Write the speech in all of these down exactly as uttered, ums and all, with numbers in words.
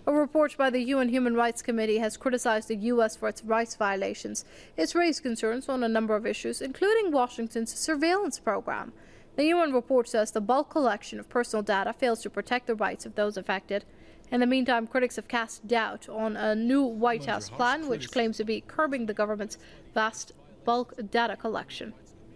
A report by the U N Human Rights Committee has criticized the U S for its rights violations. It's raised concerns on a number of issues, including Washington's surveillance program. The U N report says the bulk collection of personal data fails to protect the rights of those affected. In the meantime, critics have cast doubt on a new White House plan which claims to be curbing the government's vast bulk data collection.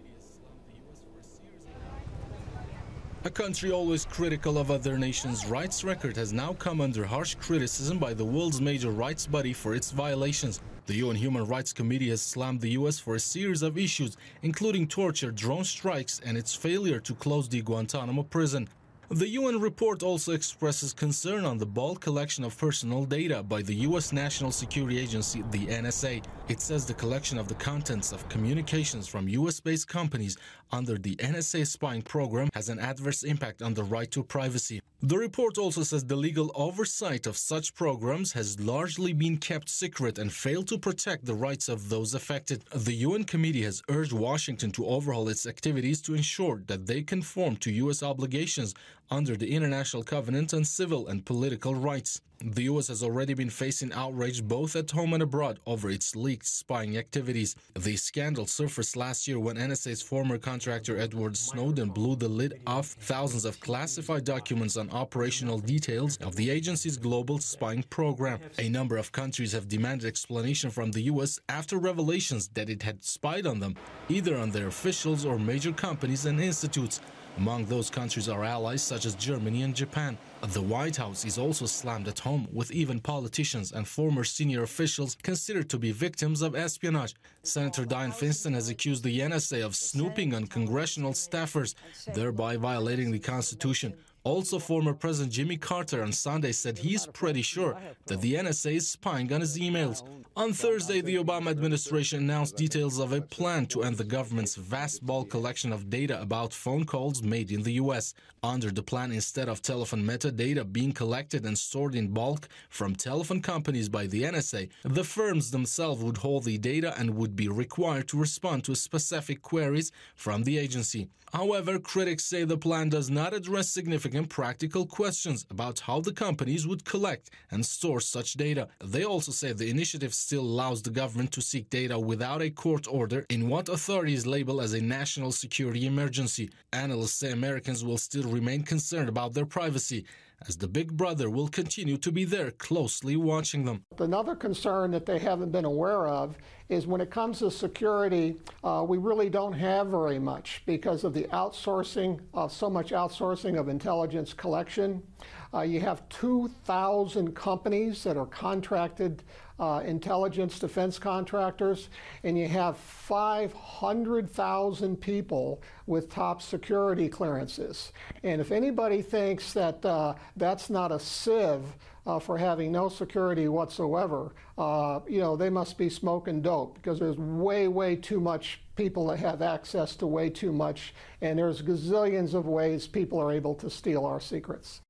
A country always critical of other nations' rights record has now come under harsh criticism by the world's major rights body for its violations. The U N Human Rights Committee has slammed the U S for a series of issues, including torture, drone strikes, and its failure to close the Guantanamo prison. The U N report also expresses concern on the bulk collection of personal data by the U S National Security Agency, the N S A. It says the collection of the contents of communications from U S-based companies under the N S A spying program has an adverse impact on the right to privacy. The report also says the legal oversight of such programs has largely been kept secret and failed to protect the rights of those affected. The U N committee has urged Washington to overhaul its activities to ensure that they conform to U S obligations under the International Covenant on Civil and Political Rights. The U S has already been facing outrage both at home and abroad over its leaked spying activities. The scandal surfaced last year when N S A's former contractor Edward Snowden blew the lid off thousands of classified documents on operational details of the agency's global spying program. A number of countries have demanded explanation from the U S after revelations that it had spied on them, either on their officials or major companies and institutes. Among those countries are allies such as Germany and Japan. The White House is also slammed at home, with even politicians and former senior officials considered to be victims of espionage. Senator Dianne Feinstein has accused the N S A of snooping on congressional staffers, thereby violating the Constitution. Also, former President Jimmy Carter on Sunday said he's pretty sure that the N S A is spying on his emails. On Thursday, the Obama administration announced details of a plan to end the government's vast bulk collection of data about phone calls made in the U S. Under the plan, instead of telephone metadata being collected and stored in bulk from telephone companies by the N S A, the firms themselves would hold the data and would be required to respond to specific queries from the agency. However, critics say the plan does not address significant practical questions about how the companies would collect and store such data. They also say the initiative still allows the government to seek data without a court order in what authorities label as a national security emergency. Analysts say Americans will still remain concerned about their privacy, as the big brother will continue to be there closely watching them. Another concern that they haven't been aware of is when it comes to security, uh, we really don't have very much because of the outsourcing, of so much outsourcing of intelligence collection. Uh, you have two thousand companies that are contracted uh, intelligence defense contractors, and you have five hundred thousand people with top security clearances. And if anybody thinks that uh, that's not a sieve uh, for having no security whatsoever, uh, you know, they must be smoking dope, because there's way, way too much people that have access to way too much, and there's gazillions of ways people are able to steal our secrets.